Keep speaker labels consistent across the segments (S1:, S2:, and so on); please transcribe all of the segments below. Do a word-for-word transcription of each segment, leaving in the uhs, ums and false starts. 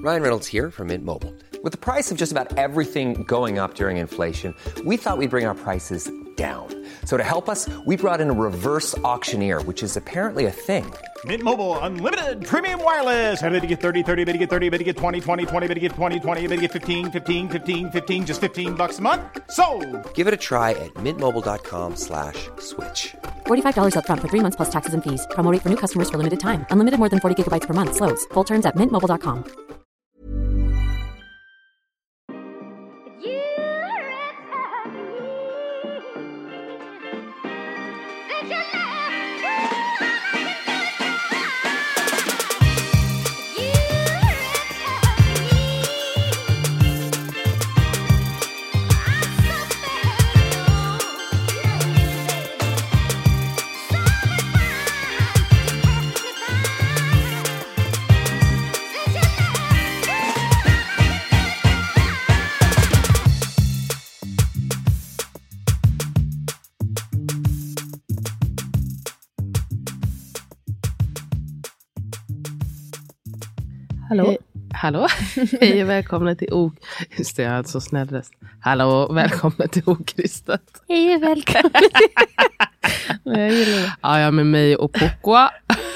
S1: Ryan Reynolds here from Mint Mobile. With the price of just about everything going up during inflation, we thought we'd bring our prices down. So to help us, we brought in a reverse auctioneer, which is apparently a thing.
S2: Mint Mobile Unlimited Premium Wireless. How to get thirty, thirty, how to get thirty, how to get twenty, twenty, twenty, how to get twenty, twenty, how to get fifteen, fifteen, fifteen, fifteen, just fifteen bucks a month? Sold!
S1: Give it a try at mintmobile.com slash switch.
S3: forty-five dollars up front for three months plus taxes and fees. Promo rate for new customers for limited time. Unlimited more than forty gigabytes per month. Slows full terms at mint mobile dot com.
S4: Hallå?
S5: Hej. Hallå? Hej och välkomna till O... Just det, jag hade så snäll röst. Hallå och välkomna till Okristat.
S4: Hej och välkomna. Jag gillar det.
S5: Ja, jag är med mig och Pukwa.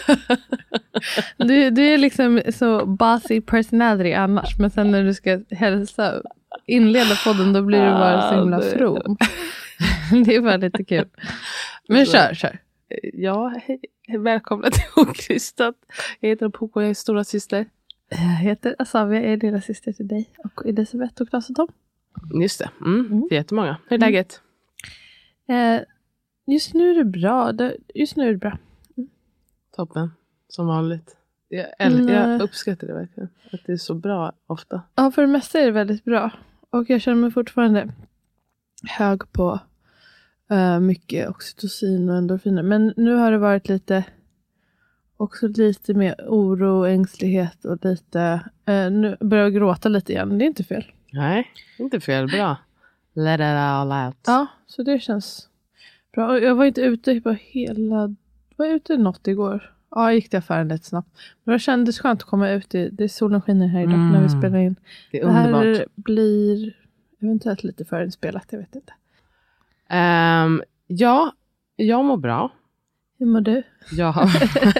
S4: Du, du är liksom så bossy personality annars. Men sen när du ska hälsa, inleda podden, då blir du bara så himla from. Det är bara lite kul. Men kör, kör.
S5: Ja, hej. Välkomna till Okristat. Jag heter Pukwa, jag är stora syster.
S4: Jag heter Asavia, jag är lilla syster till dig och Elisabeth och Klas och Tom.
S5: Just det, mm, mm. det är jättemånga. Hur är läget?
S4: Eh, just nu är det bra. Just nu är det bra. Mm.
S5: Toppen, som vanligt. Jag, äl- jag uppskattar det verkligen. Att det är så bra ofta.
S4: Ja, för det mesta är det väldigt bra. Och jag känner mig fortfarande hög på uh, mycket oxytocin och endorfiner. Men nu har det varit lite... Också lite mer oro och ängslighet och lite... Eh, nu börjar jag gråta lite igen. Det är inte fel.
S5: Nej, inte fel. Bra. Let it all out.
S4: Ja, så det känns bra. Jag var inte ute på hela... Var jag ute något igår? Ja, jag gick till affären lite snabbt. Men det kändes skönt att komma ut. Det, det är solen skiner här idag mm. när vi spelar in.
S5: Det är underbart.
S4: Det här blir eventuellt lite förinspelat, jag vet inte.
S5: Um, ja, jag mår bra.
S4: Hur mår du?
S5: Ja.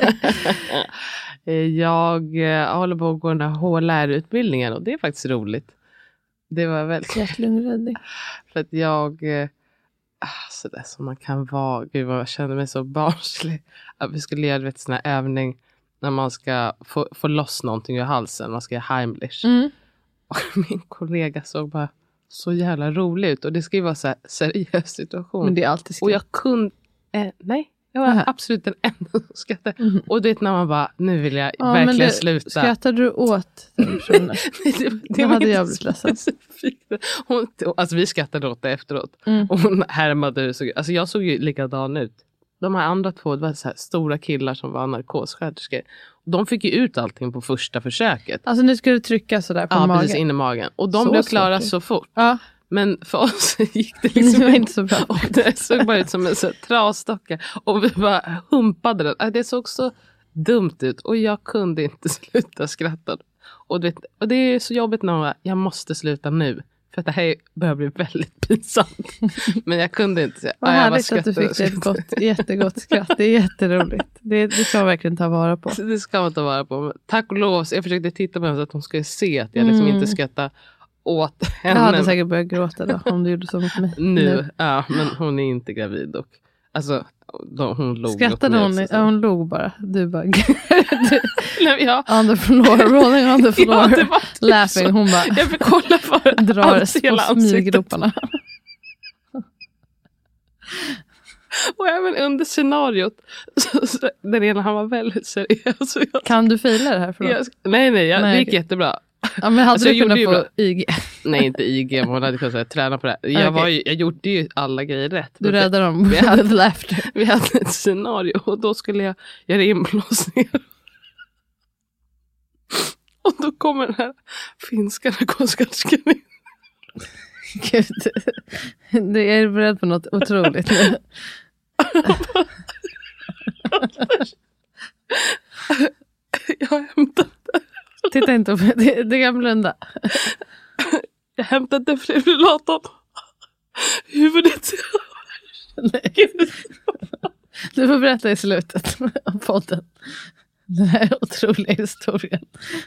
S5: jag jag håller på att gå den här H L R-utbildningen och det är faktiskt roligt. Det var väldigt...
S4: Hjärt-lungräddning.
S5: För att jag... Så där som man kan vara. Gud vad jag känner mig så barnslig. Att vi skulle göra en sån här övning när man ska få, få loss någonting ur halsen. Man ska göra Heimlich. Mm. Och min kollega såg bara så jävla rolig ut. Och det ska ju vara så här seriös situation.
S4: Men det är alltid skräck.
S5: Och jag kunde... Eh, nej. Jag var Aha. absolut den enda som skrattade. Mm. Och det är när man bara, nu vill jag ja, verkligen det, sluta.
S4: Skrattade du åt den personen? det, det, det hade jag blivit ledsen.
S5: Hon, alltså vi skrattade åt det efteråt. Mm. Och hon härmade hur det såg ut. Alltså jag såg ju likadan ut. De här andra två, det var så här stora killar som var narkossköterskor. De fick ju ut allting på första försöket.
S4: Alltså nu ska du trycka sådär på
S5: ja,
S4: magen.
S5: Ja, precis in i magen. Och de så blev klara så, så fort.
S4: Ja.
S5: Men för oss gick det liksom
S4: det inte så bra.
S5: Och det såg bara ut som en så trasdocka. Och vi bara humpade den. Det såg så dumt ut. Och jag kunde inte sluta skratta. Och det, och det är så jobbigt när man, jag måste sluta nu. För att det här börjar bli väldigt pinsamt. Men jag kunde inte säga.
S4: Vad härligt att du fick ett gott, jättegott skratt. Det är jätteroligt. Det, det ska man verkligen ta vara på.
S5: Det ska man ta vara på. Tack och lov. Jag försökte titta på henne så att hon skulle se att jag liksom mm. inte skrattade åt henne.
S4: Jag hade säkert börjat gråta då om du gjorde så mot mig.
S5: Nu, nu. Ja, men hon är inte gravid och alltså då, hon låg.
S4: Skrattade hon? Ja, hon låg bara. Du bara du,
S5: nej, ja.
S4: on the floor, rolling on the floor, ja, det var typ laughing. Så. Hon bara
S5: jag fick kolla för
S4: drar på smyggroparna.
S5: Och även under scenariot så, så, där ena han var väldigt seriös. Jag,
S4: kan du fila det här?
S5: Jag, nej, nej, jag, nej, det gick okay. jättebra.
S4: Ja, men hade alltså, du kunnat få bra. I G?
S5: Nej, inte I G, men hon hade kunnat säga, träna på det. Jag, okay. var ju, jag gjorde ju alla grejer rätt.
S4: Du räddade dem. Vi hade, laughter.
S5: Vi hade ett scenario och då skulle jag göra inblåsningar. Och då kommer den här finska narkossköterskan in.
S4: Gud, du är beredd på något otroligt.
S5: Jag har hämtat det.
S4: Titta inte på det, det kan blunda.
S5: Jag hämtade defibrillatorn. Huvudet.
S4: Nej. Du får berätta i slutet av podden. Den här otroliga historien.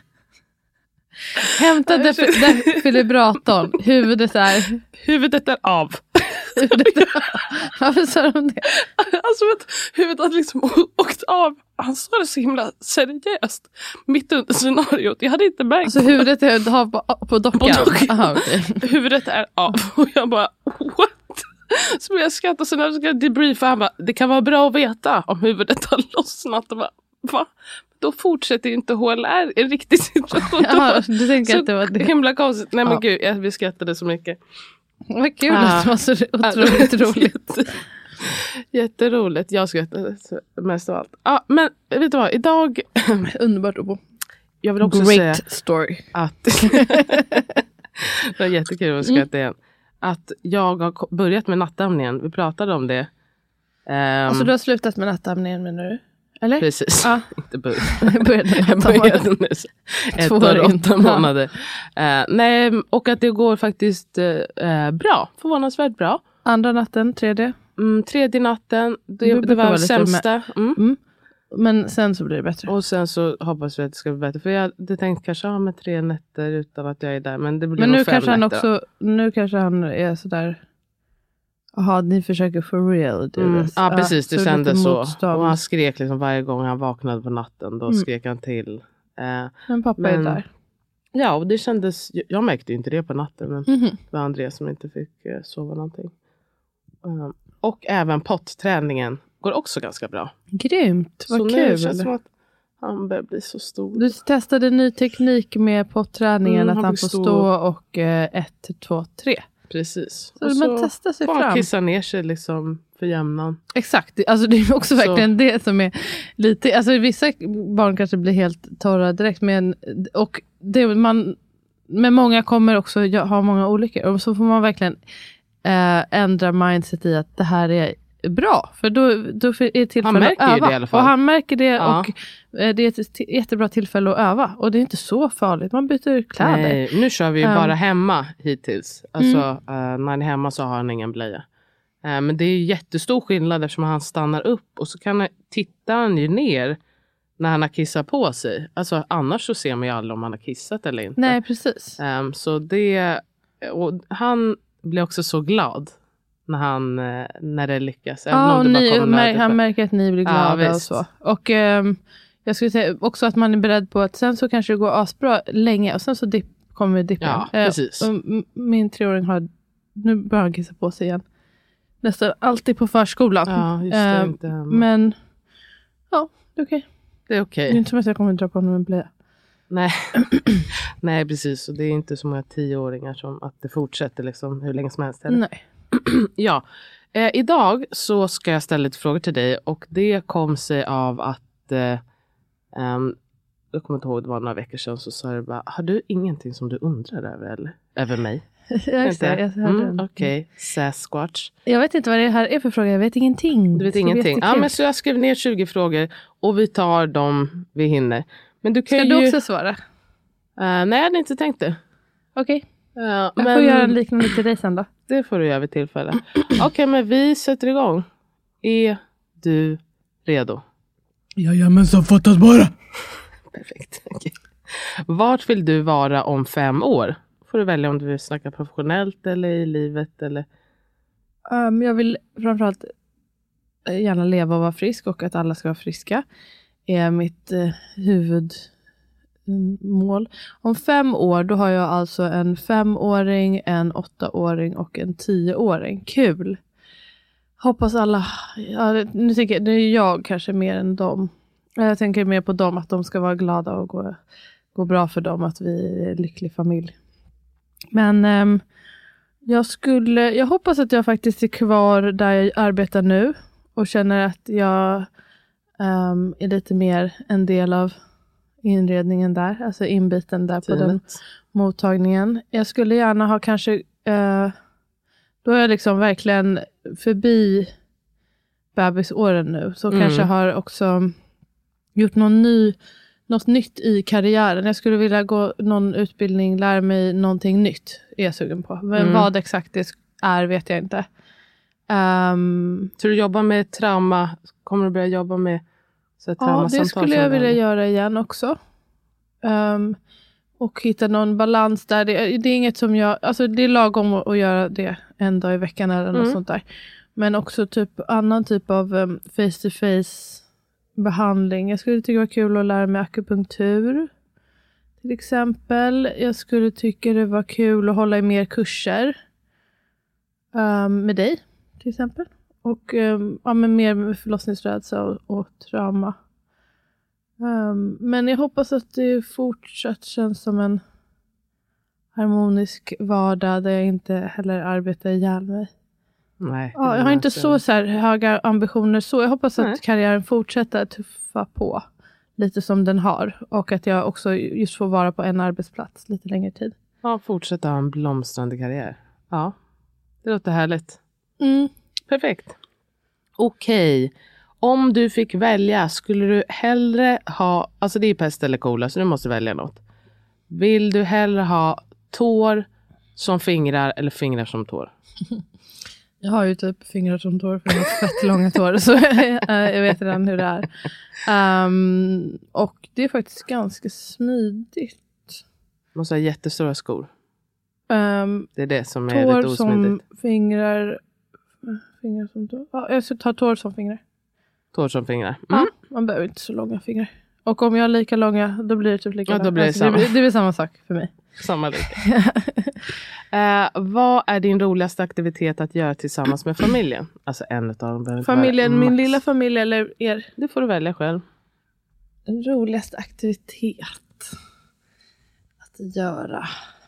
S4: Hämta def- defibrillatorn. Huvudet är...
S5: Huvudet är av.
S4: Huvudet är... Varför sa de det?
S5: Alltså vet, huvudet hade liksom åkt av. Han sa det så himla seriöst. Mitt under scenariot. Jag hade inte märkt.
S4: Alltså huvudet är av på, på dockan?
S5: På dockan.
S4: Aha, okay.
S5: Huvudet är av. Och jag bara, what? Så jag skrattade så när jag ska debriefa. Han bara, det kan vara bra att veta om huvudet har lossnat. Och bara, va? Då fortsätter ju inte H L R i en riktig situation.
S4: Ja, du tänker
S5: så
S4: att det var det.
S5: Himla konstigt. Nej men
S4: ja.
S5: gud, jag, vi skrattade så mycket.
S4: Vad kul ah. att det var så otroligt roligt.
S5: Jätteroligt. Jag skrattade mest av allt. Ja, men vet du vad? Idag...
S4: Underbart att bo.
S5: Jag vill också
S4: Great
S5: säga
S4: story.
S5: Att... det var jättekul att skratta igen. Att jag har börjat med nattamningen. Vi pratade om det. Um,
S4: alltså du har slutat med nattamningen menar du? Eller?
S5: Precis.
S4: Ja.
S5: Inte börjat.
S4: Jag började,
S5: jag började nu. Ett år och åtta månader.
S4: Ja.
S5: Uh, nej, och att det går faktiskt uh, bra. Förvånansvärt bra.
S4: Andra natten, tredje?
S5: Mm, tredje natten. Det, det, det var sämsta. Mm.
S4: Mm. Men sen så blir det bättre.
S5: Och sen så hoppas vi att det ska bli bättre. För jag hade tänkt kanske ha med tre nätter utan att jag är där. Men det blir
S4: men
S5: nog
S4: nu
S5: fem
S4: kanske han
S5: nätter.
S4: också, nu kanske han är sådär. Jaha, ni försöker for real.
S5: Mm. Ja, precis. Det
S4: så
S5: kändes så.
S4: motstånd.
S5: Och han skrek liksom varje gång han vaknade på natten. Då
S4: Mm.
S5: skrek han till. Eh,
S4: men pappa
S5: men,
S4: är där.
S5: Ja, och det kändes... Jag märkte ju inte det på natten. Men
S4: Mm-hmm.
S5: det var Andreas som inte fick eh, sova någonting. Um, och även potträningen går också ganska bra.
S4: Grymt, vad
S5: så
S4: kul.
S5: Nu känns det som att han börjar bli så stor.
S4: Du testade ny teknik med potträningen.
S5: Mm,
S4: att han får
S5: stå.
S4: stå och eh, ett, två, tre.
S5: Precis.
S4: Så
S5: och
S4: man
S5: så
S4: testar sig
S5: får
S4: fram.
S5: han kissa ner sig liksom för jämnan.
S4: Exakt, alltså det är också
S5: Så.
S4: verkligen det som är lite, alltså vissa barn kanske blir helt torra direkt, men och det man, men många kommer också ha många olyckor och så får man verkligen äh, ändra mindset i att det här är bra, för då, då är det tillfälle
S5: han märker
S4: att öva.
S5: Ju det i alla fall.
S4: Och han märker det
S5: ja.
S4: och äh, det är ett t- jättebra tillfälle att öva och det är inte så farligt, man byter kläder.
S5: Nej, nu kör vi ju
S4: um,
S5: bara hemma hittills. Alltså
S4: mm.
S5: uh, när han är hemma så har han ingen blöja. Uh, men det är jättestor skillnad eftersom han stannar upp och så kan han, tittar han ju ner när han har kissat på sig. Alltså annars så ser man ju aldrig om han har kissat eller inte.
S4: Nej, precis.
S5: Um, så det, och han blir också så glad när han när det lyckas. Även
S4: Ja,
S5: om
S4: och
S5: det bara
S4: ni,
S5: kommer
S4: mär, han märker att ni blir glada
S5: ja,
S4: och så. Och um, jag skulle säga också att man är beredd på att sen så kanske det går asbra länge och sen så dip, kommer dippen.
S5: Ja, precis.
S4: Uh, och m- min treåring har, nu börjar han kissa på sig igen. Nästan alltid på förskolan.
S5: Ja, just det,
S4: uh,
S5: inte hemma.
S4: men ja, det är okej. Okay.
S5: Det är okej.
S4: Det är inte som att jag kommer dra på honom en blöja.
S5: Nej. Nej, precis. Och det är inte så många tioåringar som att det fortsätter liksom hur länge som helst. Eller?
S4: Nej.
S5: Ja. Eh, idag så ska jag ställa lite frågor till dig. Och det kom sig av att eh, um, jag kommer inte ihåg, det var några veckor sedan så sa du bara, har du ingenting som du undrar över eller? Över mig?
S4: Jag, just det, jag,
S5: mm, Okej, okay. Sasquatch.
S4: Jag vet inte vad det här är för fråga, jag vet ingenting.
S5: Du vet ingenting? Ja, men så jag skrev ner tjugo frågor och vi tar dem vi hinner. Men du kan
S4: ska
S5: ju...
S4: du också svara?
S5: Uh, nej, jag hade inte tänkt det.
S4: Okej. Okay.
S5: Uh,
S4: jag
S5: men...
S4: får göra en liknande till dig sen då.
S5: Det får du göra vid tillfälle. Okej, okay, men vi sätter igång. Är du redo?
S2: Jajamensan, fattas bara.
S5: Perfekt. Okay. Vart vill du vara om fem år? Får du välja om du vill snacka professionellt eller i livet eller?
S4: Um, jag vill framförallt gärna leva och vara frisk och att alla ska vara friska. Är mitt uh, huvudmål. Om fem år då har jag alltså en femåring, en åttaåring och en tioåring. Kul! Hoppas alla, ja, nu tänker jag, det är jag kanske mer än dem. Jag tänker mer på dem, att de ska vara glada och gå, gå bra för dem, att vi är en lycklig familj. Men um, jag skulle, jag hoppas att jag faktiskt är kvar där jag arbetar nu och känner att jag um, är lite mer en del av inredningen där, alltså inbiten där på den mottagningen. Jag skulle gärna ha kanske, uh, då är jag liksom verkligen förbi bebisåren nu, så
S5: mm.
S4: kanske har också gjort någon ny något nytt i karriären. Jag skulle vilja gå någon utbildning, lära mig någonting nytt. Är jag sugen på. Men
S5: Mm.
S4: vad exakt det är vet jag inte. Um,
S5: Så du jobbar med trauma? Kommer du börja jobba med så här,
S4: ja,
S5: traumasamtal?
S4: det skulle jag vilja göra igen också. Um, och hitta någon balans där. Det, det är inget som jag... Alltså det är lagom att, att göra det en dag i veckan eller något
S5: Mm.
S4: sånt där. Men också typ annan typ av um, face-to-face behandling. Jag skulle tycka det var kul att lära mig akupunktur. Till exempel. Jag skulle tycka det var kul att hålla i mer kurser. Um, med dig. Till exempel. Och um, ja, men mer med förlossningsrädsla och, och trauma. Um, men jag hoppas att det fortsatt känns som en harmonisk vardag där jag inte heller arbetar ihjäl mig.
S5: Nej.
S4: Ja, jag har inte så, så här höga ambitioner så. Jag hoppas att
S5: Nej.
S4: karriären fortsätter tuffa på lite som den har. Och att jag också just får vara på en arbetsplats lite längre tid.
S5: Ja, fortsätta ha en blomstrande karriär. Ja, det låter härligt.
S4: Mm.
S5: Perfekt. Okej. Om du fick välja, skulle du hellre ha... Alltså det är pest eller kolera, så du måste välja något. Vill du hellre ha tår som fingrar eller fingrar som tår?
S4: Jag har ju typ fingrar som tår för jag har fett långa tår. Så jag vet redan hur det är. Um, och det är faktiskt ganska smidigt.
S5: Du måste ha jättestora skor.
S4: Um,
S5: Det är det som är
S4: tår
S5: lite osmidigt.
S4: som fingrar... Fingrar som tår. Ja, jag ska ta tår som fingrar.
S5: Tår som fingrar. Mm.
S4: Ja, man behöver inte så långa fingrar. Och om jag har lika långa, då blir det typ lika
S5: Ja, då blir det
S4: alltså,
S5: samma.
S4: Det, det blir samma sak för mig.
S5: Samma lika. eh, vad är din roligaste aktivitet att göra tillsammans med familjen? Alltså en av dem behöver inte
S4: Familjen,
S5: vara
S4: min
S5: max.
S4: lilla familj eller er?
S5: Det får du välja själv.
S4: Den roligaste aktivitet att göra.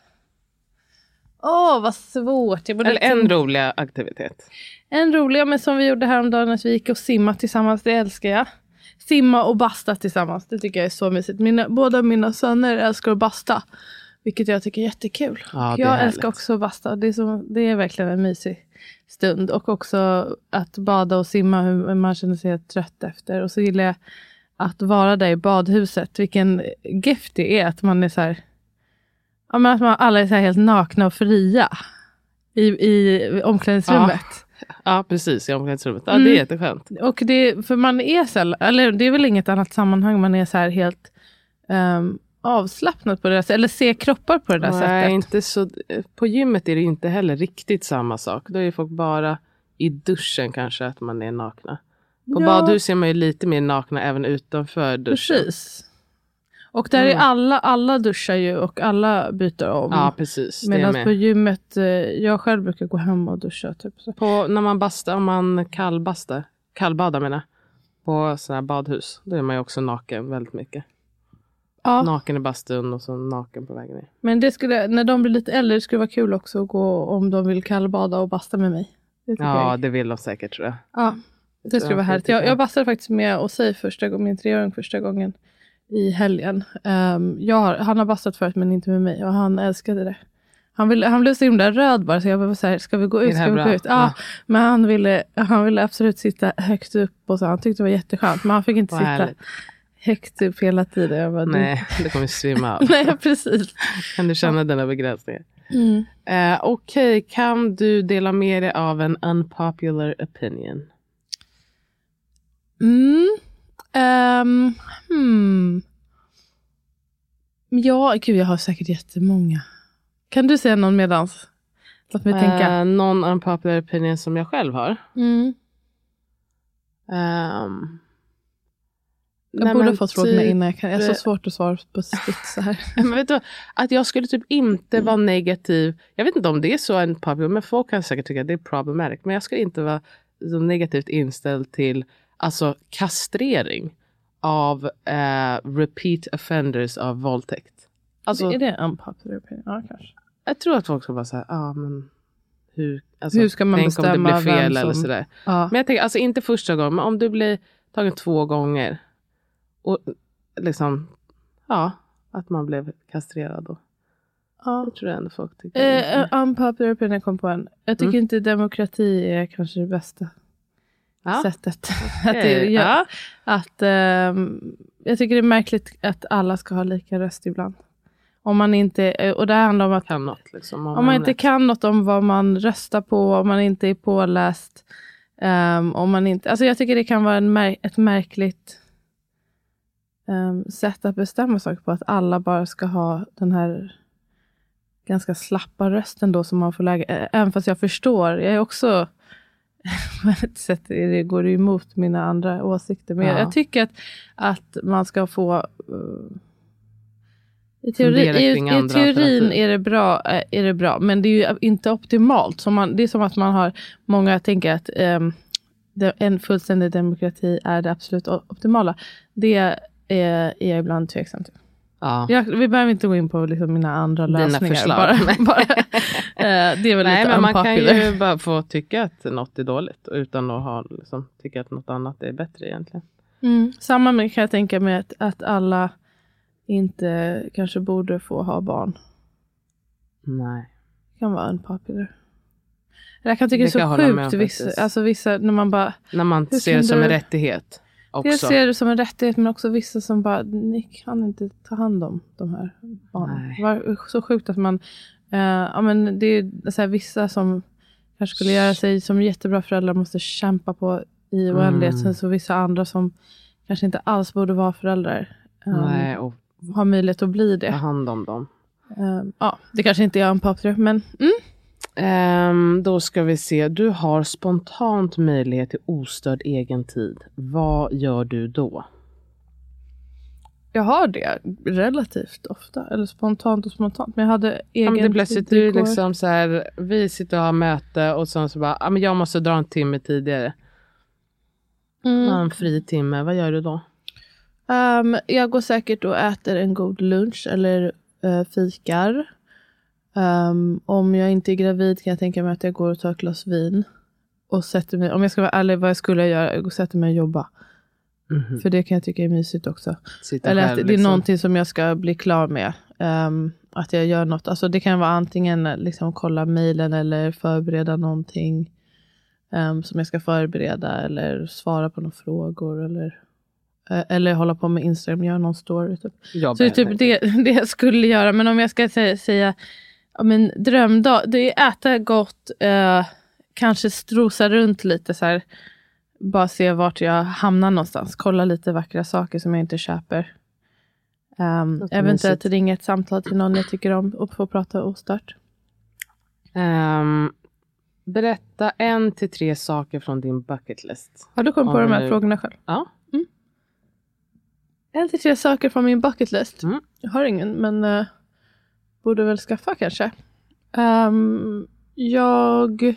S4: Åh, vad svårt. Jag borde
S5: Eller en rolig aktivitet.
S4: En rolig, men som vi gjorde häromdagen när vi gick och simma tillsammans, det älskar jag. Simma och basta tillsammans, det tycker jag är så mysigt. Mina, båda mina söner älskar att basta, vilket jag tycker är jättekul.
S5: Ja, det är
S4: jag
S5: härligt.
S4: älskar också att basta, det är, så, det är verkligen en mysig stund. Och också att bada och simma, hur man känner sig trött efter. Och så gillar jag att vara där i badhuset, vilken gift det är att man är så här... Ja, men att man alla är så här helt nakna och fria i, i omklädningsrummet.
S5: Ja, ja precis, i omklädningsrummet. Ja,
S4: Mm.
S5: det är jätteskönt.
S4: Och det, för man är så, eller det är väl inget annat sammanhang, man är så här helt um, avslappnad på det där sättet, eller ser kroppar på det där
S5: Nej,
S4: sättet.
S5: inte så, på gymmet är det inte heller riktigt samma sak. Då är folk bara i duschen kanske att man är nakna. På
S4: Ja.
S5: badhus är man ju lite mer nakna även utanför duschen.
S4: Precis. Och där
S5: Mm.
S4: är alla, alla duschar ju och alla byter om.
S5: Ja, precis. Det är
S4: Medan
S5: med.
S4: på gymmet, eh, jag själv brukar gå hem och duscha typ så.
S5: På, när man bastar, om man kallbastar, kallbadar menar jag, på sådana här badhus, då är man ju också naken väldigt mycket.
S4: Ja,
S5: Naken i bastun och så naken på vägen ner.
S4: men det skulle, när de blir lite äldre, det skulle vara kul också att gå om de vill kallbada och basta med mig. Det tycker
S5: Ja,
S4: jag.
S5: det vill de säkert tror jag.
S4: Ja, det
S5: tror
S4: skulle
S5: jag
S4: vara härligt.
S5: tycker
S4: Jag,
S5: jag.
S4: jag bastade faktiskt med och säg första gången, min treåring första gången i helgen. Um, jag har, han har bastat förut men inte med mig och han älskade det. Han, ville, han blev så himla röd bara så jag var så här, ska vi gå
S5: Är
S4: ut?
S5: det här
S4: Ska vi gå
S5: bra?
S4: ut? Ja,
S5: Ja.
S4: men han ville, han ville absolut sitta högt upp och så. Han tyckte det var jätteskönt men han fick inte
S5: Vad
S4: sitta
S5: härligt.
S4: högt upp hela tiden. Jag bara,
S5: Nej, det kommer svimma av.
S4: Nej, precis.
S5: Kan du känna dina begränsningar?
S4: Mm.
S5: Eh, Okej, kan du dela med dig av en unpopular opinion?
S4: Mm. Um, hmm. Ja, gud jag har säkert jättemånga. Kan du säga någon medans? Låt mig tänka.
S5: Eh, någon unpopular opinion som jag själv har?
S4: Mm.
S5: Ehm,
S4: Jag
S5: nej,
S4: borde
S5: men
S4: ha fått frågorna
S5: typ-
S4: innan. Jag, kan, jag har så svårt att svara på spits så här.
S5: Men vet du, att jag skulle typ inte vara negativ. Jag vet inte om det är så en popular, men folk kan säkert tycka att det är problematic. Men jag skulle inte vara så negativt inställd till alltså kastrering av eh, repeat offenders av våldtäkt. Alltså,
S4: Är det unpopular opinion? Ja, kanske.
S5: jag tror att folk ska bara säga, ja ah, men hur, alltså,
S4: Hur ska man
S5: tänk om det
S4: bestämma
S5: blir fel
S4: vem
S5: eller
S4: som-
S5: sådär.
S4: Ja.
S5: Men jag tänker, alltså inte första gången, men om du blir tagen två gånger och liksom, ja, att man blev kastrerad då.
S4: Ja.
S5: Jag tror ändå folk tycker det är
S4: Eh, unpopular opinion kom på en. Jag tycker
S5: Mm.
S4: inte demokrati är kanske det bästa. ja. sättet. Okay. att det, jag, ja. att, um, jag tycker det är märkligt att alla ska ha lika röst ibland. Om man inte, och det handlar om att
S5: kan något, liksom, om,
S4: om man inte kan något om vad man röstar på, om man inte är påläst, um, om man inte, alltså jag tycker det kan vara en mär, ett märkligt um, sätt att bestämma saker på, att alla bara ska ha den här ganska slappa rösten då som man får lägga, även fast jag förstår, jag är också på ett sätt det går det emot mina andra åsikter, men ja. jag, jag tycker att, att man ska få uh, i, teori, i, i teorin är det bra är det bra, men det är ju inte optimalt, så man, det är som att man har många tänker att um, det, en fullständig demokrati är det absolut optimala, det är, är jag ibland tveksam till. Ja. Jag, vi behöver inte gå in på liksom mina andra Dina lösningar. Förslag. Bara, bara, uh, det är väl Nej, lite men man kan ju bara få tycka att något är dåligt utan att ha, liksom, tycka att något annat är bättre egentligen. Mm. Samma med kan jag tänka mig att, att alla inte kanske borde få ha barn. Nej. Det kan vara unpopular. Jag kan tycka det är så sjukt vissa, alltså vissa när man bara när man ser det som du... en rättighet. Också. Jag ser det som en rättighet, men också vissa som bara, ni kan inte ta hand om de här barnen. Det var så sjukt att man, uh, ja men det är så här, vissa som kanske skulle göra sig som jättebra föräldrar måste kämpa på i oändlighet. Mm. Så vissa andra som kanske inte alls borde vara föräldrar. Um, Nej, och har möjlighet att bli det. Ta hand om dem. Um, ja, det kanske inte är en papper, men mm. Um, då ska vi se. Du har spontant möjlighet till ostörd egen tid. Vad gör du då? Jag har det relativt ofta. Eller spontant och spontant. Men jag hade egen ja, det plötsligt tid. Du liksom så här, vi sitter och har möte och sen så bara, ja, men jag måste dra en timme tidigare. Mm. En fri timme. Vad gör du då? Um, jag går säkert och äter en god lunch eller uh, fikar. Um, om jag inte är gravid kan jag tänka mig att jag går och tar ett glas vin och sätter mig, om jag ska vara ärlig vad jag skulle göra, jag går och sätter mig och jobba. Mm-hmm. För det kan jag tycka är mysigt också. Sitta eller att det liksom är någonting som jag ska bli klar med. Um, att jag gör något, alltså det kan vara antingen liksom kolla mejlen eller förbereda någonting um, som jag ska förbereda eller svara på några frågor eller uh, eller hålla på med Instagram, göra någon story typ. Så det är typ det, det jag skulle göra, men om jag ska säga, säga ja, men drömdag, det är äta gott, eh, kanske strosa runt lite så här, bara se vart jag hamnar någonstans, kolla lite vackra saker som jag inte köper. Um, eventuellt ringa ett samtal till någon jag tycker om och få prata ostört. Um, berätta en till tre saker från din bucket list. Har du kommit på de här du... frågorna själv? Ja. Mm. En till tre saker från min bucket list. Mm. Jag har ingen, men... Uh, borde väl skaffa kanske. Um, jag...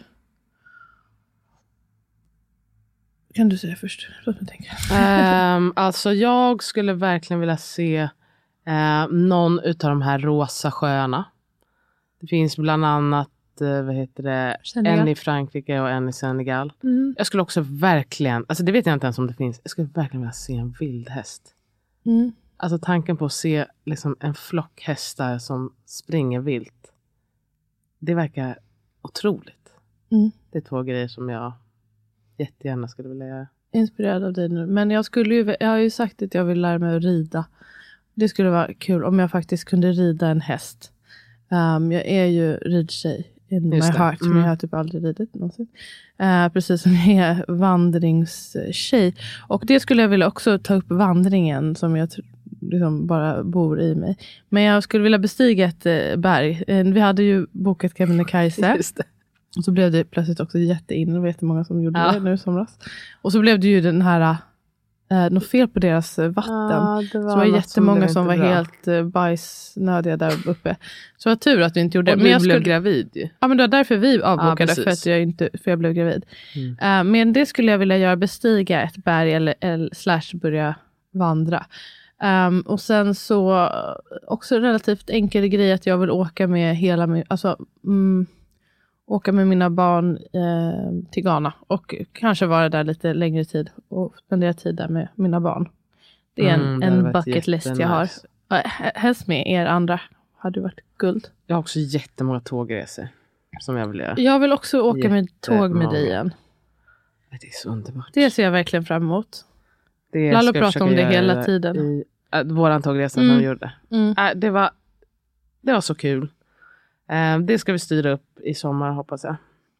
S4: Kan du säga först? Låt mig tänka. um, alltså jag skulle verkligen vilja se uh, någon utav de här rosa sjöarna. Det finns bland annat uh, vad heter det? Senegal. En i Frankrike och en i Senegal. Mm. Jag skulle också verkligen, alltså det vet jag inte ens om det finns. Jag skulle verkligen vilja se en vildhäst. Mm. Alltså tanken på att se liksom en flock hästar som springer vilt. Det verkar otroligt. Mm. Det är två grejer som jag jättegärna skulle vilja göra. Inspirerad av dig nu. Men jag skulle ju, jag har ju sagt att jag vill lära mig att rida. Det skulle vara kul om jag faktiskt kunde rida en häst. Um, jag är ju ridtjej in my heart. Mm. Men jag har typ aldrig ridit någonsin. Uh, precis som jag är vandringstjej. Och det skulle jag vilja också ta upp vandringen som jag tror liksom bara bor i mig. Men jag skulle vilja bestiga ett eh, berg. Eh, vi hade ju bokat Kebnekaise. Just det. Och så blev det plötsligt också jätteinne. Det var jättemånga som gjorde ja. det nu i somras. Och så blev det ju den här eh, något fel på deras vatten. Ja, det var så det var jättemånga som, som var bra. helt eh, bajsnödiga där uppe. Så det var tur att vi inte gjorde det. Men jag blev skulle... gravid ju. Ja, men det var därför vi avbokade. Ja, för att jag inte för jag blev gravid. Mm. Uh, men det skulle jag vilja göra. Bestiga ett berg eller, eller slash börja vandra. Um, och sen så också relativt enkel grej att jag vill åka med hela min, alltså mm, åka med mina barn eh, till Ghana och kanske vara där lite längre tid och spendera tid där med mina barn. Det är en, mm, det en bucket list jag har. Helst med er andra hade varit guld. Jag har också jättemånga tågresor som jag vill göra. Jag vill också åka med tåg med dig igen.
S5: Det är så underbart.
S4: Det ser jag verkligen fram emot.
S5: Det
S4: Lalo pratar om det hela tiden.
S5: I äh, våran tågresa mm. som vi gjorde.
S4: Mm.
S5: Äh, det, var, det var så kul. Uh, det ska vi styra upp i sommar, hoppas jag.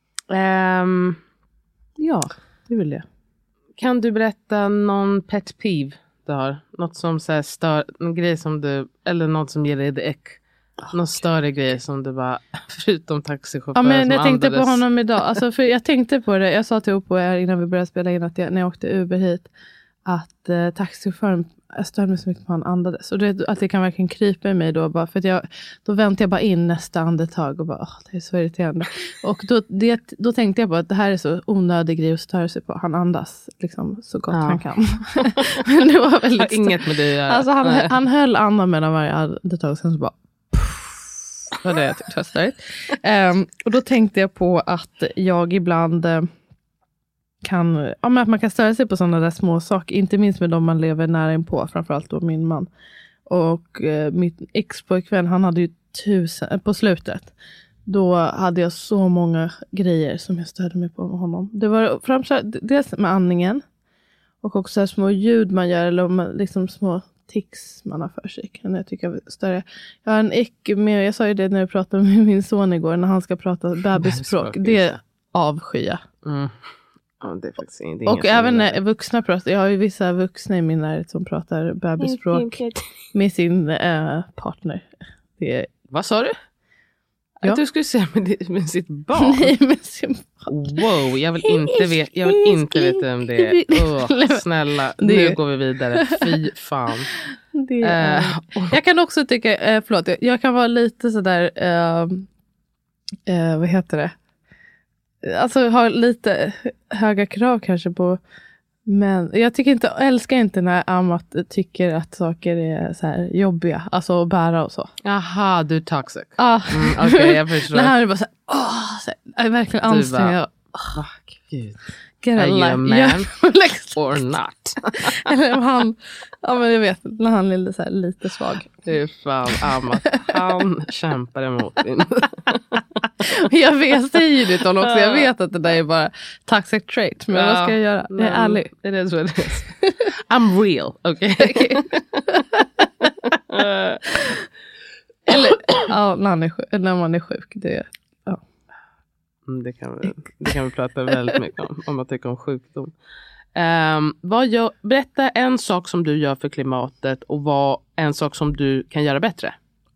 S5: Um,
S4: ja, det vill jag.
S5: Kan du berätta någon pet peeve du har? Något som så här stör, en grej som du, eller något som ger dig det äck. Oh, någon större grej som du bara, förutom taxichaufför.
S4: Ja, men jag tänkte
S5: andades.
S4: på honom idag. Alltså, för jag tänkte på det, jag sa till Oppo innan vi började spela in att jag, när jag åkte Uber hit, att eh, taxichauffören, jag störde mig så mycket på han andades. Och det, att det kan verkligen krypa i mig då. Bara, för att jag, då väntar jag bara in nästa andetag och bara, åh, det är så irriterande. Och då, det, då tänkte jag på att det här är så onödig grej att störa sig på. Han andas liksom så gott ja. han kan. Men det var väldigt
S5: inget med det.
S4: Alltså han, han höll andan mellan varje andetag och sen så bara det var det jag tyckte var störigt. Um, och då tänkte jag på att jag ibland uh, kan, ja, men att man kan störa sig på sådana där små saker. Inte minst med de man lever nära in på. Framförallt då min man. Och uh, mitt ex-pojkvän, han hade ju tusen, på slutet. Då hade jag så många grejer som jag störde mig på med honom. Det var framförallt dels med andningen. Och också här små ljud man gör. Eller man, liksom små tics man har för sig. Kan jag tycka större. Jag har en äck med, jag sa ju det när jag pratade med min son igår. När han ska prata bebisspråk. Det avskyr.
S5: Mm. Ja, det är faktiskt det är
S4: och även när vuxna pratar. Jag har ju vissa vuxna i min närhet som pratar bebisspråk med sin äh, partner. Det är...
S5: Vad sa du?
S4: Ja.
S5: Att du skulle säga med, med sitt barn?
S4: Nej, med sin
S5: barn. Wow, jag vill inte veta, jag vill inte veta om det är. Oh, snälla, det... nu går vi vidare. Fy fan.
S4: Det är... uh, oh. Jag kan också tycka, uh, förlåt, jag, jag kan vara lite sådär, uh, uh, vad heter det? Alltså ha lite höga krav kanske på, men jag tycker inte, älskar inte när Amat tycker att saker är så här jobbiga, alltså att bära och så.
S5: Aha, du är toxic.
S4: Ah.
S5: Mm, okej, okay, jag förstår.
S4: När han är bara så här, åh, så här, jag är verkligen ansträngd.
S5: Åh, oh, gud.
S4: Get
S5: Are you a man
S4: yeah.
S5: or not?
S4: Eller om han, ja men jag vet, när han är så här, lite svag.
S5: Det är fan Amat, han kämpar emot din.
S4: Jag vet, säger det till honom också. Jag vet att det där är bara toxic trait. Men ja, vad ska jag göra? Jag är ärlig.
S5: Det är så det är. I'm real, okej? Okay? Okay.
S4: Eller, ja, när, han är sjuk, när man är sjuk. Det, ja.
S5: det, kan vi, det kan vi prata väldigt mycket om. Om man tycker om sjukdom. Um, vad gör, berätta en sak som du gör för klimatet. Och vad en sak som du kan göra bättre.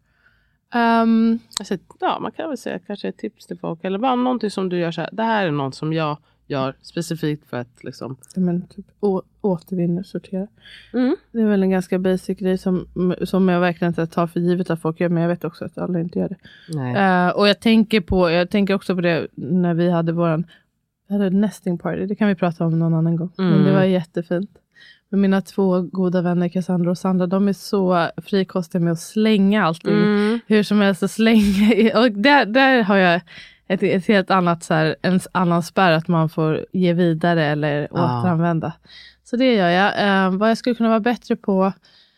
S4: Um,
S5: alltså, ja, man kan väl säga kanske ett tips till folk. Eller bara någonting som du gör så här. Det här är något som jag gör specifikt för att liksom.
S4: Men typ å- återvinna, sortera.
S5: Mm.
S4: Det är väl en ganska basic grej som, som jag verkligen inte tar för givet att folk gör. Men jag vet också att alla inte gör det.
S5: Nej.
S4: Uh, och jag tänker på, jag tänker också på det när vi hade våran vi hade nesting party. Det kan vi prata om någon annan gång. Mm. Men det var jättefint. Men mina två goda vänner Cassandra och Sandra, de är så frikostiga med att slänga allting. Mm. Hur som helst att slänga. Och där, där har jag ett, ett helt annat så här, en annan spärr att man får ge vidare eller ah. återanvända. Så det gör jag. Um, vad jag skulle kunna vara bättre på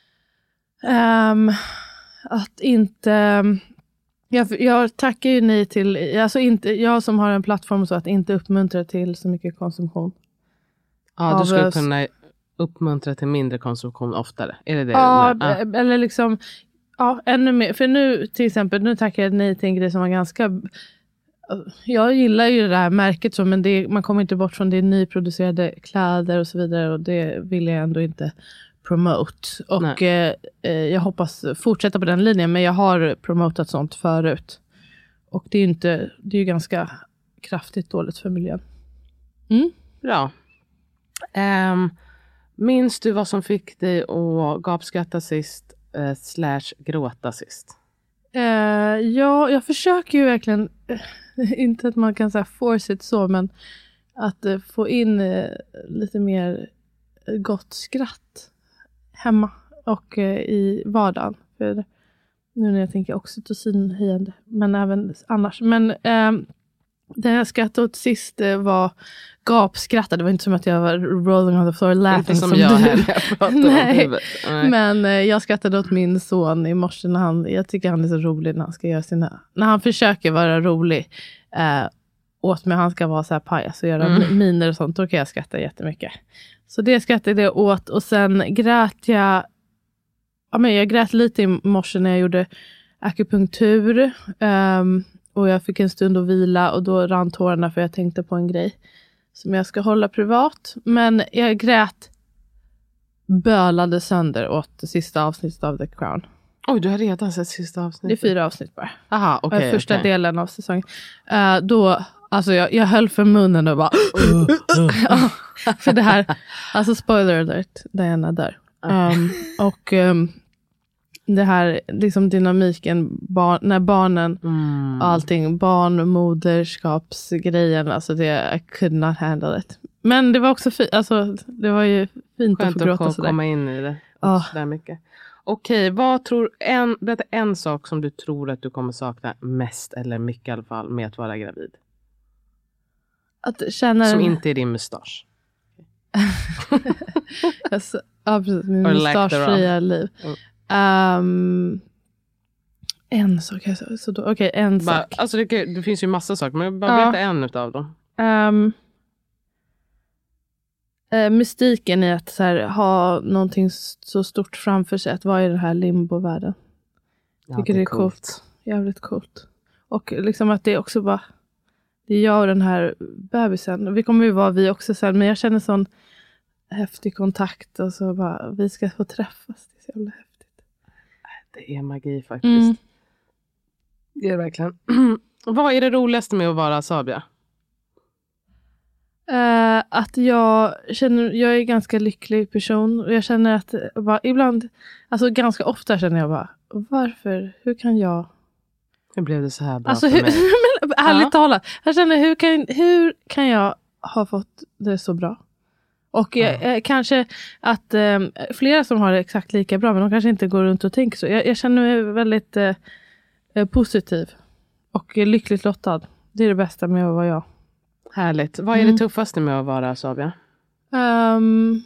S4: um, att inte jag, jag tackar ju nej till alltså inte, jag som har en plattform så att inte uppmuntra till så mycket konsumtion.
S5: Ja, du skulle kunna uppmuntra till mindre konsumtion oftare. Är det det?
S4: Ja, ah. eller liksom ja, ännu mer. För nu till exempel, nu tackar jag nej till en grej som var ganska jag gillar ju det här märket så, men det, man kommer inte bort från det nyproducerade kläder och så vidare och det vill jag ändå inte promote. Och eh, jag hoppas fortsätta på den linjen, men jag har promotat sånt förut. Och det är ju inte, det är ju ganska kraftigt dåligt för miljön.
S5: Mm. Bra. Um, minns du vad som fick dig att gapskratta sist uh, slash gråta sist?
S4: Uh, ja, jag försöker ju verkligen inte att man kan säga force it så, men att uh, få in uh, lite mer gott skratt hemma och uh, i vardagen. För nu när jag tänker oxytocinhöjande, men även annars. Men uh, det jag skrattade åt sist uh, var gapskratta. Det var inte som att jag var rolling on the floor laughing.
S5: Inte som,
S4: som
S5: jag
S4: du.
S5: här jag pratar
S4: Nej.
S5: om Nej.
S4: Men eh, jag skrattade åt min son i morse när han, jag tycker han är så rolig när han ska göra sina, när han försöker vara rolig. Eh, åt mig, han ska vara så här pajas och göra
S5: Mm.
S4: miner och sånt, då kan jag skratta jättemycket. Så det skrattade jag åt, och sen grät jag, ja men jag grät lite i morse när jag gjorde akupunktur, um, och jag fick en stund att vila, och då rann tårarna för jag tänkte på en grej som jag ska hålla privat. Men jag grät, bölade sönder åt det sista avsnittet av The Crown.
S5: Oj, du har redan sett sista avsnittet.
S4: Det är fyra avsnitt bara.
S5: Aha, okej. Okay,
S4: Första
S5: okay.
S4: delen av säsongen. Uh, då, alltså jag, jag höll för munnen och bara... för det här, alltså spoiler alert, Diana dör. Um, och um, det här, liksom dynamiken, bar, när barnen,
S5: Mm.
S4: allting, barn, moderskapsgrejen, alltså det, I could not handle it. Men det var också fint, alltså det var ju fint
S5: Skönt
S4: att få gråta
S5: att
S4: sådär.
S5: komma in i det.
S4: Ja.
S5: Så där mycket. Okej, vad tror en, berätta en sak som du tror att du kommer sakna mest, eller mycket i alla fall, med att vara gravid.
S4: Att känna...
S5: Som inte är din mustasch.
S4: alltså, ja, precis. Min
S5: Or lack
S4: mustaschfria liv.
S5: Mm.
S4: Um, en sak. Så, så då, okej, en
S5: Bara,
S4: sak.
S5: alltså det, det finns ju massa saker, men bara
S4: Ja.
S5: berätta en utav dem.
S4: Um, uh, mystiken i att så här, ha någonting så stort framför sig. Att vara i den här limbo-världen.
S5: Ja,
S4: Tycker det är coolt. Jävligt coolt. Och liksom att det också bara... Det är jag och den här bebisen. Vi kommer ju vara vi också sen. Men jag känner sån häftig kontakt. Och så bara, vi ska få träffas. Det är så jävla häftigt.
S5: Det är magi faktiskt.
S4: Mm.
S5: Det är det verkligen. Vad är det roligaste med att vara Sabia?
S4: Uh, att jag känner, jag är en ganska lycklig person. Och jag känner att bara, ibland, alltså ganska ofta känner jag bara, varför, hur kan jag...
S5: Hur blev det så här bra
S4: Alltså
S5: för
S4: hur,
S5: mig?
S4: men, ärligt
S5: Ja.
S4: talat, jag känner, hur kan, hur kan jag ha fått det så bra? Och
S5: Ja.
S4: eh, kanske att eh, flera som har det exakt lika bra, men de kanske inte går runt och tänker så. Jag, jag känner mig väldigt eh, eh, positiv och eh, lyckligt lottad. Det är det bästa med att vara jag.
S5: Härligt. Vad är
S4: Mm.
S5: det tuffaste med att vara Sabia?
S4: Um,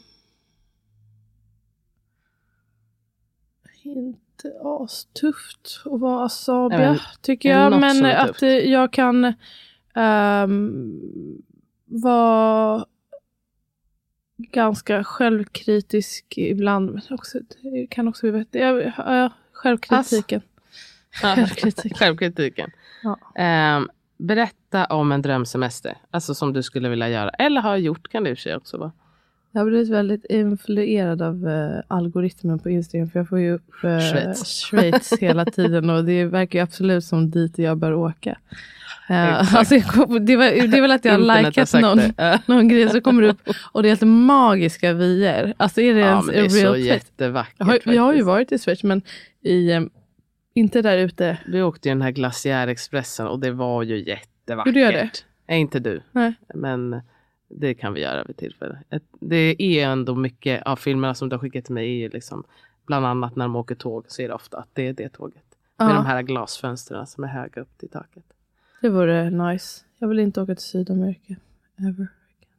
S4: inte astufft att vara Sabia,
S5: Nej, men
S4: tycker
S5: är det
S4: jag.
S5: något
S4: Men
S5: som är
S4: att
S5: tufft?
S4: eh, jag kan um, vara ganska självkritisk ibland. Men också, det kan också bli bättre. Jag, ja, självkritiken. Självkritiken.
S5: Självkritiken.
S4: Ja.
S5: Ehm, berätta om en drömsemester. Alltså som du skulle vilja göra. Eller har gjort, kan det i och för sig också vara.
S4: Jag har blivit väldigt influerad av uh, algoritmen på Instagram. För jag får ju upp uh,
S5: Schweiz.
S4: Schweiz hela tiden. Och det verkar ju absolut som dit jag bör åka. Uh,
S5: Exakt.
S4: alltså jag kom, det, var, det är väl att jag har
S5: Internet har
S4: likat
S5: sagt
S4: någon,
S5: det.
S4: någon grej. Så kommer det upp. Och det är helt magiska vyer. Alltså är det
S5: Ja,
S4: ens
S5: men det är
S4: a
S5: så
S4: real place?
S5: jättevackert.
S4: Jag har, jag har ju
S5: faktiskt.
S4: varit i Schweiz. Men i, um, inte där ute.
S5: Vi åkte ju den här glaciärexpressen och det var ju jättevackert.
S4: Gjorde jag det?
S5: Nej, inte du.
S4: Nej.
S5: Men det kan vi göra vid tillfälle. Ett- Det är ändå mycket av filmerna som du har skickat till mig. Är ju liksom, bland annat när de åker tåg så är det ofta att det är det tåget. Med
S4: Ja.
S5: de här glasfönstren som är höga upp till taket.
S4: Det vore nice. Jag vill inte åka till Sydamerika. Ever.